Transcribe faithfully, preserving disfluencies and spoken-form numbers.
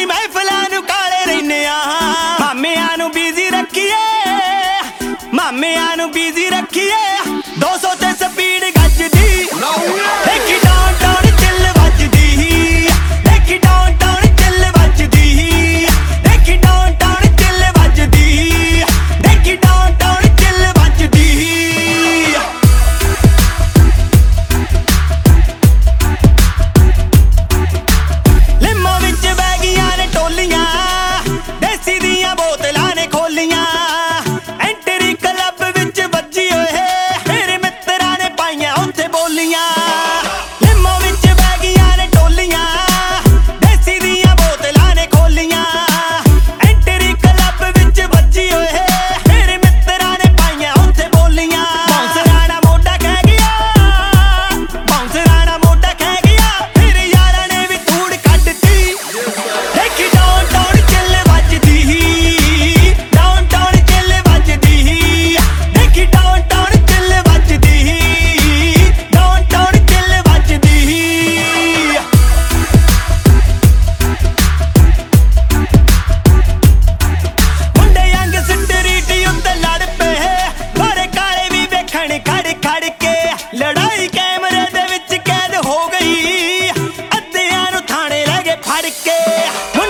ਅਸੀਂ ਮਹਿਫਲਾਂ ਨੂੰ ਕਾਲੇ ਰਹਿੰਦੇ ਆ ਮਾਮਿਆਂ ਨੂੰ ਬਿਜ਼ੀ ਰੱਖੀਏ ਮਾਮਿਆਂ ਨੂੰ ਬਿਜ਼ੀ ਰੱਖੀਏ ਦੋ ਸੌ ਤੇ ਸਪੀਡ ਗੱਜਦੀ ਦੇਖੀ ਡਾਊਨ ਡਾਊਨ ਚੱਲ ਵੱਜਦੀ ਦੇਖੀ ਡਾਊਨ ਡਾਊਨ ਚੱਲ ਵੱਜਦੀ ਦੇਖੀ ਡਾਊਨ ਡਾਊਨ ਚੱਲ ਵੱਜਦੀ ਦੇਖੀ ਡਾਊਨ ਡਾਊਨ ਚੱਲ ਵੱਜਦੀ ਲਿੰਮਾਂ ਵਿੱਚ ਬਹਿ ਗਈਆਂ ਨੇ ਟੋਲੀਆਂ ਦੇਸੀ ਦੀਆਂ ਬੋਤਲਾਂ ਨੇ ਖੋਲੀਆਂ ਐਂਟਰੀ ਕਲੱਬ ਵਿੱਚ ਵੱਜੀ ਓਏ ਮੇਰੇ ਮਿੱਤਰਾਂ ਨੇ ਪਾਈਆਂ ਉੱਥੇ ਬੋਲੀਆਂ ਲਿੰਮਾਂ ਵਿੱਚ ਬਹਿ ਗਈਆਂ ਨੇ ਟੋਲੀਆਂ ਦੇਸੀ ਦੀਆਂ ਬੋਤਲਾਂ ਨੇ ਖੋਲੀਆਂ ਐਂਟਰੀ ਕਲੱਬ ਵਿੱਚ ਵੱਜੀ ਓਏ ਮੇਰੇ ਮਿੱਤਰਾਂ ਨੇ ਪਾਈਆਂ ਉੱਥੇ ਬੋਲੀਆਂ ਬਾਉਂਸਰਾਂ ਦਾ ਮੋਢਾ ਕਹਿ ਗਿਆ ਬਾਉਂਸਰਾਂ ਦਾ ਮੋਢਾ ਕਹਿ ਗਿਆ ਫਿਰ ਯਾਰਾਂ ਨੇ ਵੀ ਧੂੜ ਕੱਢਤੀ ਦੇਖੀ ਡਾਊਨ ਡਾਊਨ ਚੱਲ ਵੱਜਦੀ ਡਾਊਨ ਡਾਊਨ ਚੱਲ ਵੱਜਦੀ ਦੇਖੀ ਡਾਊਨ ਡਾਊਨ ਚੱਲ ਵੱਜਦੀ ਡਾਊਨ ਡਾਊਨ ਚੱਲ ਵੱਜਦੀ ਮੁੰਡੇ ਯੰਗ ਸਟਰੀਟ ਉੱਤੇ ਲੜ ਪਏ ਗੋਰੇ ਕਾਲੇ ਵੀ ਵੇਖਣ ਖੜ ਖੜ ਕੇ ਲੜਾਈ ਕੈਮਰੇ ਦੇ ਵਿੱਚ ਕੈਦ ਹੋ ਗਈ ਅੱਧਿਆਂ ਨੂੰ ਥਾਣੇ ਲੈ ਗਏ ਫੜ ਕੇ